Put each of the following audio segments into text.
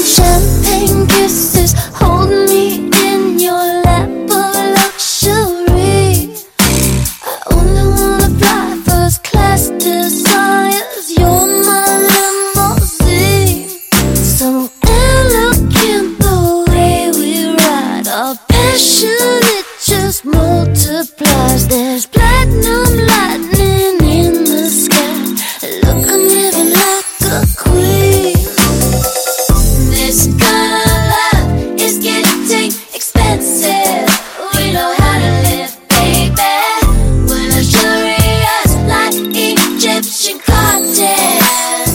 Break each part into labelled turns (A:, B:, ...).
A: Champagne kisses, hold me in your lap of luxury. I only wanna fly first class desires. You're my limousine. So elegant the way we ride. Our passion, it just multiplies. There's platinum lightning in the sky. Look, I'm living like a queen. This kind of love is getting expensive. We know how to live, baby. We're luxurious like Egyptian cotton.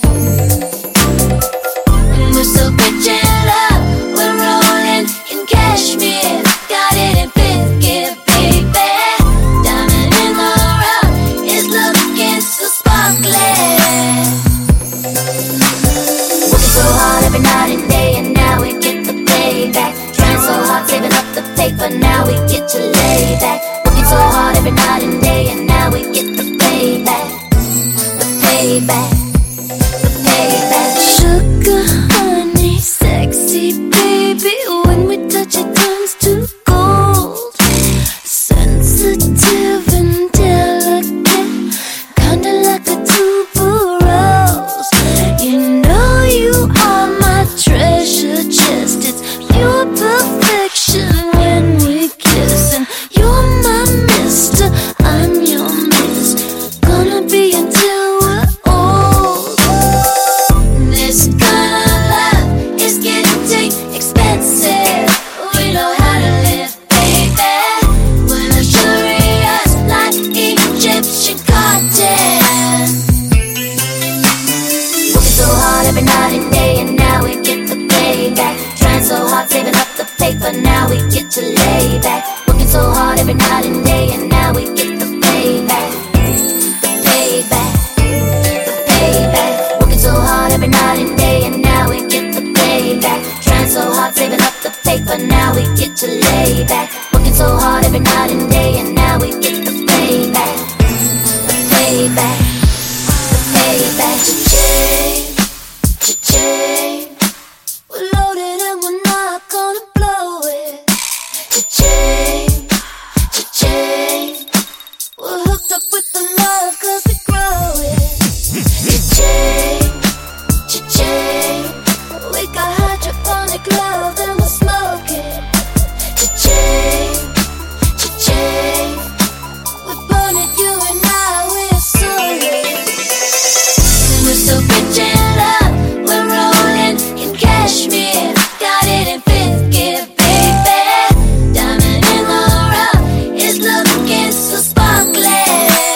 A: We're so rich in love, we're rolling in cashmere. Got it in fifth gear, baby. Diamond in the rough is looking so sparkly. Working so hard every night and day, and now we get the payback. Trying so hard, saving up the paper, now we get to lay back. Working so hard every night and day, and now we get the payback. The payback, the payback. Sugar, honey, sexy baby. When we touch it turns to gold. Sensitive and delicate, kinda like a tuberose. You know you are my treasure chest. It's pure perfection when we kiss. And you're my mister, I'm your miss. Gonna be until we're old. This kind of love is getting expensive. We know how to live, baby. We're luxurious like Egyptian cotton. Working so hard every night and day, and now we get the payback. Trying so hard, saving up the paper, now we get to lay back. Working so hard every night and day, and now we get the payback. The payback, the payback. Working so hard every night and day, and now we get the payback. Trying so hard, saving up the paper, now we get to lay back. Working so hard every night and day, and now we get the payback. The payback, the payback. Cha-ching, cha-ching. We're loaded and we're not gonna blow it. Cha-ching, cha-ching. We're hooked up with the love 'cause we grow it. Cha-ching, cha-ching. We got hydroponic love and we're smoking. Cha-ching, cha-ching. We're burning you and I, we're solid. We're so rich in love, we're rolling in cashmere. Got it in fifth gear, baby. Diamond in the rough is looking so sparkly.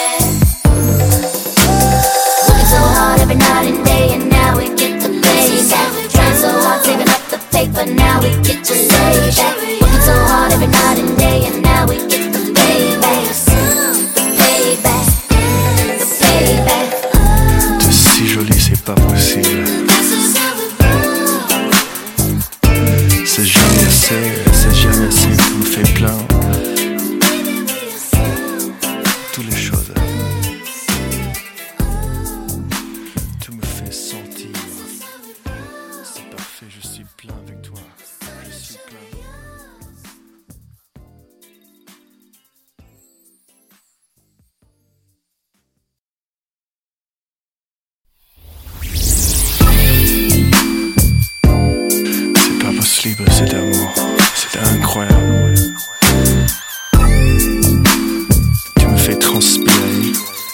A: Working so hard every night and day, and now we get the payback. Trying so hard, saving up the paper, now we get to lay back. Working so hard every night and day, and now we get the payback. The payback, the payback.
B: T'es si jolie, c'est pas possible. C'est jamais assez, tu me fais plein. Toutes les choses. Tu me fais sentir. C'est parfait, je suis plein avec toi. Je suis plein. C'est pas possible cet amour, c'est incroyable. Tu me fais transpirer.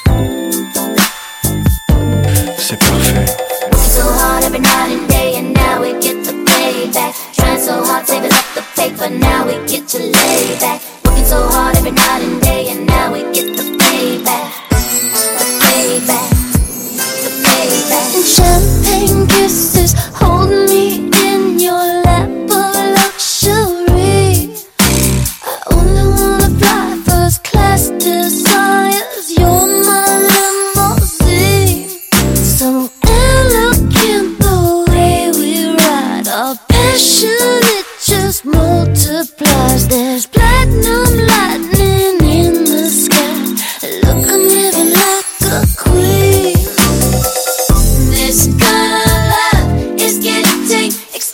B: C'est parfait.
A: Working so hard every night and day, and now we get the payback. Trying so hard, saving up the paper, now we get to lay back. Working so hard every night and day, and now we get the payback. The payback, the payback. And champagne kisses, hold me in your lap of luxury. I only wanna fly first class desires. You're my limousine. So elegant the way we ride. Our passion, it just multiplies. There's platinum lightning in the sky. Look, I'm living like a queen. This kind of love is getting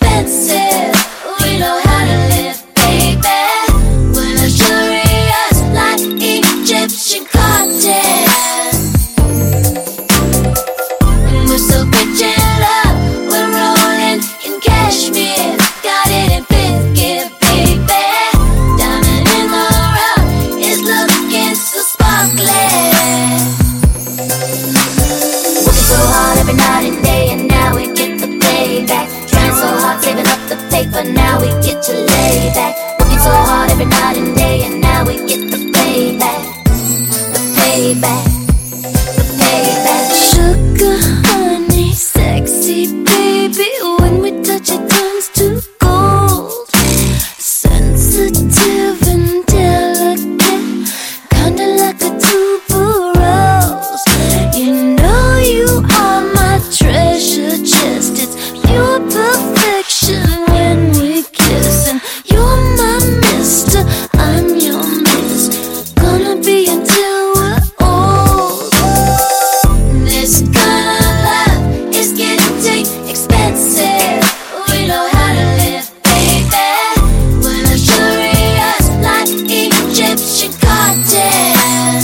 A: so hard saving up the paper, now we get to lay back. Working so hard every night and day, and now we get the payback. The payback. The payback.
C: Sugar, honey, sexy baby, when we touch it turns to gold. Sensitive and delicate, kinda like a tuberose. You know you are my treasure chest. It's pure perfection when we kiss, and you're my mister, I'm your miss. Gonna be until we're old. This kind of love is getting expensive. We know how to live, baby. We're luxurious like Egyptian cotton.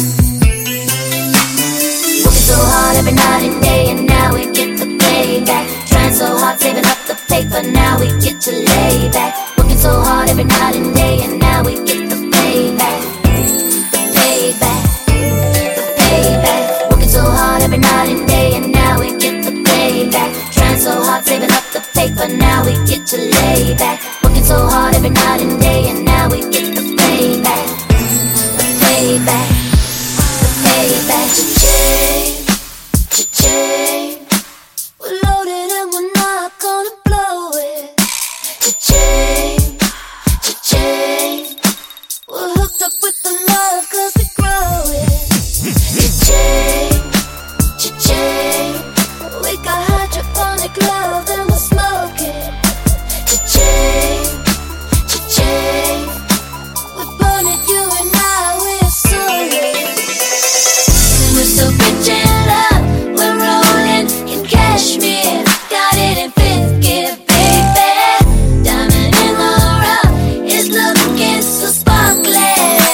A: Working so hard every night and day, and now we get the payback. Trying so hard saving up the paper, now we get to lay back. Working so hard every night and day, and now we get the payback. The payback. The payback. Working so hard every night and day, and now we get the payback. Trying so hard saving up the paper, now we get to lay back. Working so hard every night and day, and now we get the payback. The payback. The payback. Cha-ching, cha-ching.
C: We're loaded and we're not gonna blow it.
A: Cha-ching, cha-ching.
C: We're hooked up with the love 'cause we grow it.
A: Cha-ching, cha-ching.
C: We got hydroponic love and we'll smoke it.
A: Cha-ching, cha-ching.
C: We burn it, you and I, we're solid.
A: We're so rich in love, we're rolling in cashmere. Got it in fifth gear, baby. Diamond in the rough is looking so sparkly.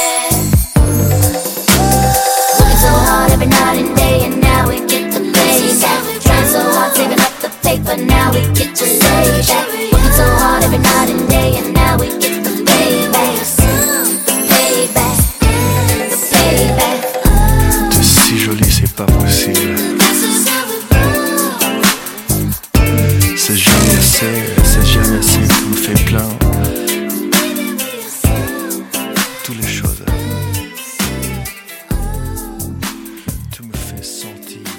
A: Working so hard every night and day, and now we get the payback. Trying so hard saving up the paper, now we get to lay back. Working so hard every night and day, and now we get the payback. The payback. The payback.
B: T'es si jolie, c'est pas possible. C'est jamais assez, tu me fais plein. Toutes les choses. Tu me fais sentir.